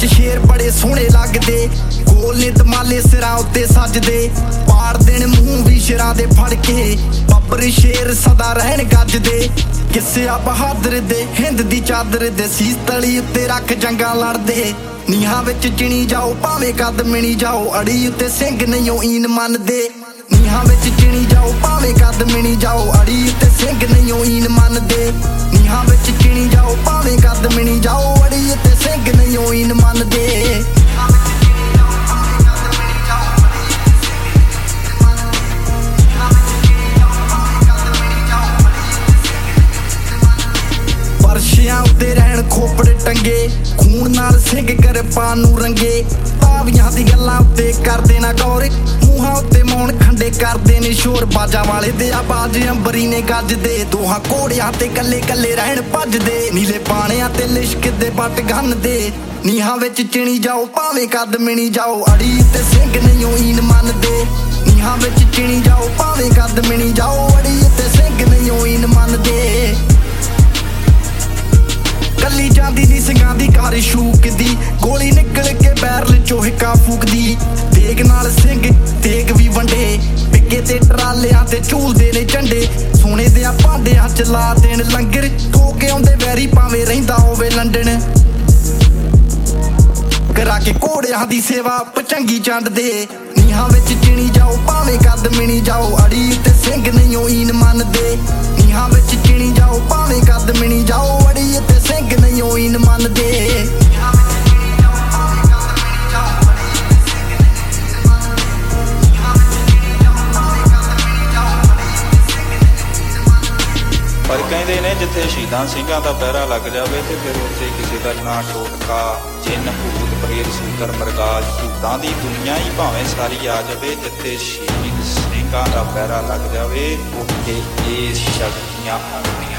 विच शेर बड़े सोहणे लगदे, गोल ने दमाले सिरां उत्ते सजदे, पाड़ देण मूंह भी शेरां दे फड़ के, बब्बर शेर सदा रहण गजदे। किस्से आ बहादुर दे हिंद दी चादर दे, सीस तली उत्ते रख जंगां लड़दे। नीहां विच चिणी जाओ भावें कद मिणी जाओ, अड़ी उत्ते सिंह नहीं ईन मनदे। नीहां विच चिणी जाओ भावें कद मिणी जाओ, अड़ी उत्ते सिंह नहीं ईन मनदे। नीहां विच चिणी जाओ भावें कद मिणी जाओ, अड़ी उत्ते सिंह नहीं ईन मनदे। फर्शियां उत्ते रहण खोपड़े टंगे, खून नाल सिंह किरपान नूं रंगे। तावियां दी गल्लां उत्ते करदे ना गौर, मूहां उत्ते मौन खंडे करदे ने शोर। बाजा वाले दे आवाज अंबरी ने गजदे, दोहां घोड़ियां ते कल्ले कल्ले रहण भजदे। नीले पाणियां ते लिशकदे बट गन्नदे, नीहां विच चिणी जाओ भावें कद मिणी जाओ, अड़ी ते सिंह नहीं ईन मनदे। नीहां विच चिणी जाओ भावें कद मिणी जाओ, अड़ी ते सिंह नहीं ईन मनदे। कली जांदी नी सिंगां दी कार शूकदी, गोली निकल के बैरल चों हिक्का फूकदी। तेग नाल सिंह तेग भी वंडे, पिक्के ते ट्रालियां ते झूलदे ने झंडे। सोने देआं भांडियां च ला देण लंगर, ठोके आउंदे वैरी भावें रहिंदा होवे लंडन। करा के घोड़ियां दी सेवा भचंगी चंडदे, नीहां विच चिणी जाओ भावें कद मिणी जाओ, अड़ी ते सिंह नहीं ईन मनदे। नीहां विच चिणी जाओ भावें कद मिणी जाओ, अड़ी ते सिंह नहीं ईन मनदे। पर कहते ने जिथे शहीदां ਸਿੰਘਾਂ ਦਾ ਪਹਿਰਾ ਲੱਗ ਜਾਵੇ ਤੇ ਫਿਰ ਉੱਥੇ ਕਿਸੇ ਦਾ ਨਾ ਟੋਟਕਾ ਜਿੰਨ ਭੂਤ ਪ੍ਰੇਤ ਸੂਤਰ ਮਰਗਾਜ ਭੂਤਾਂ ਦੀ ਦੁਨੀਆ ਹੀ ਭਾਵੇਂ ਸਾਰੀ ਆ ਜਾਵੇ। ਜਿੱਥੇ ਸ਼ਹੀਦ ਸਿੰਘਾਂ ਦਾ ਪਹਿਰਾ ਲੱਗ ਜਾਵੇ ਉੱਥੇ ਇਹ ਸ਼ਕਤੀਆਂ